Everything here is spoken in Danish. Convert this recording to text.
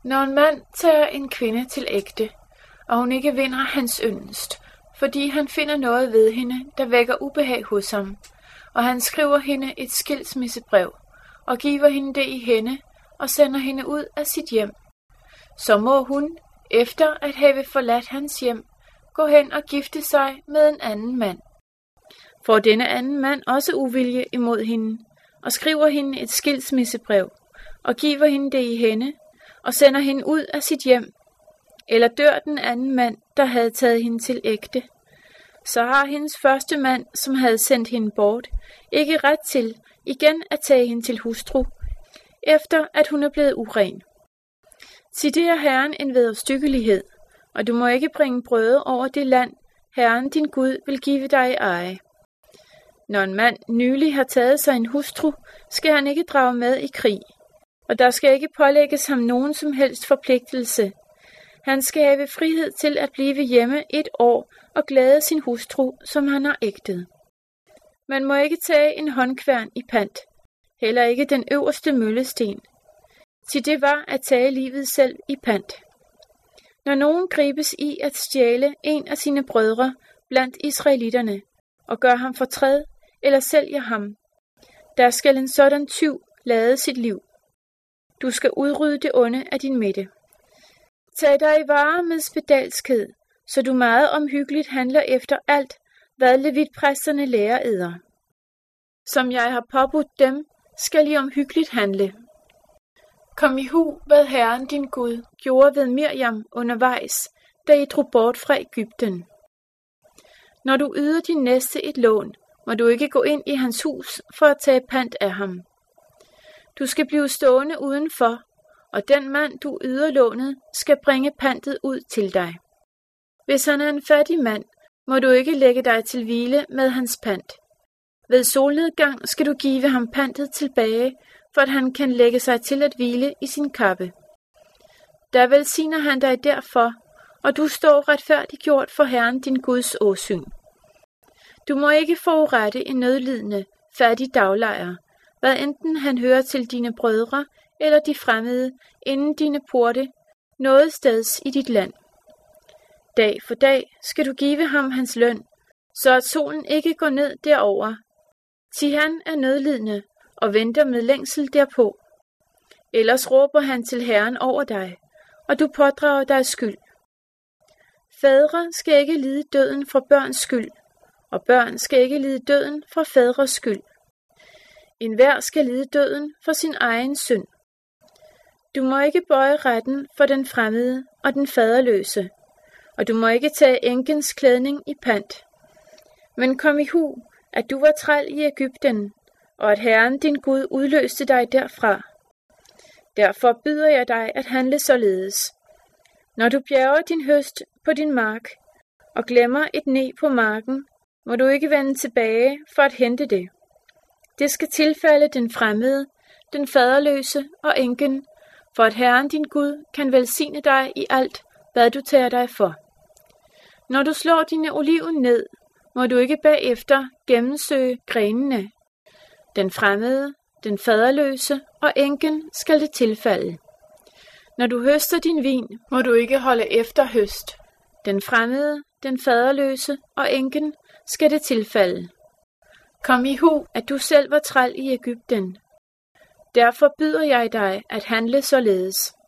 Når en mand tager en kvinde til ægte, og hun ikke vinder hans yndest, fordi han finder noget ved hende, der vækker ubehag hos ham, og han skriver hende et skilsmissebrev, og giver hende det i hænde, og sender hende ud af sit hjem, så må hun, efter at have forladt hans hjem, gå hen og gifte sig med en anden mand. For denne anden mand også uvilje imod hende, og skriver hende et skilsmissebrev, og giver hende det i hænde, og sender hende ud af sit hjem, eller dør den anden mand, der havde taget hende til ægte, så har hendes første mand, som havde sendt hende bort, ikke ret til igen at tage hende til hustru, efter at hun er blevet uren. Sig det er Herren en vederstyggelighed, og du må ikke bringe brøde over det land, Herren din Gud vil give dig i eje. Når en mand nylig har taget sig en hustru, skal han ikke drage med i krig, og der skal ikke pålægges ham nogen som helst forpligtelse. Han skal have frihed til at blive hjemme 1 år og glæde sin hustru, som han har ægtet. Man må ikke tage en håndkværn i pant, heller ikke den øverste møllesten. Til det var at tage livet selv i pant. Når nogen gribes i at stjæle en af sine brødre blandt israelitterne, og gør ham fortræd eller sælger ham, der skal en sådan tyv lade sit liv. Du skal udrydde det onde af din midte. Tag dig i vare med spedalskhed, så du meget omhyggeligt handler efter alt, hvad levitpræsterne lærer eder. Som jeg har påbudt dem, skal I omhyggeligt handle. Kom i hu, hvad Herren din Gud gjorde ved Miriam undervejs, da I drog bort fra Egypten. Når du yder din næste et lån, må du ikke gå ind i hans hus for at tage pant af ham. Du skal blive stående udenfor, og den mand, du yder lånet, skal bringe pantet ud til dig. Hvis han er en fattig mand, må du ikke lægge dig til hvile med hans pant. Ved solnedgang skal du give ham pantet tilbage, for at han kan lægge sig til at hvile i sin kappe. Der velsigner han dig derfor, og du står retfærdiggjort for Herren din Guds åsyn. Du må ikke forurette en nødlidende, fattig daglejer, hvad enten han hører til dine brødre eller de fremmede inden dine porte, noget steds i dit land. Dag for dag skal du give ham hans løn, så at solen ikke går ned derover. Til han er nødlidende og venter med længsel derpå. Ellers råber han til Herren over dig, og du pådrager dig skyld. Fædre skal ikke lide døden for børns skyld, og børn skal ikke lide døden for fædres skyld. Enhver skal lide døden for sin egen synd. Du må ikke bøje retten for den fremmede og den faderløse, og du må ikke tage enkens klædning i pant. Men kom i hu, at du var træl i Egypten, og at Herren din Gud udløste dig derfra. Derfor byder jeg dig at handle således. Når du bjerger din høst på din mark, og glemmer et ne på marken, må du ikke vende tilbage for at hente det. Det skal tilfalde den fremmede, den faderløse og enken, for at Herren din Gud kan velsigne dig i alt, hvad du tager dig for. Når du slår dine oliven ned, må du ikke bagefter gennemsøge grenene. Den fremmede, den faderløse og enken skal det tilfalde. Når du høster din vin, må du ikke holde efter høst. Den fremmede, den faderløse og enken skal det tilfalde. Kom i hu, at du selv var træl i Egypten. Derfor byder jeg dig at handle således.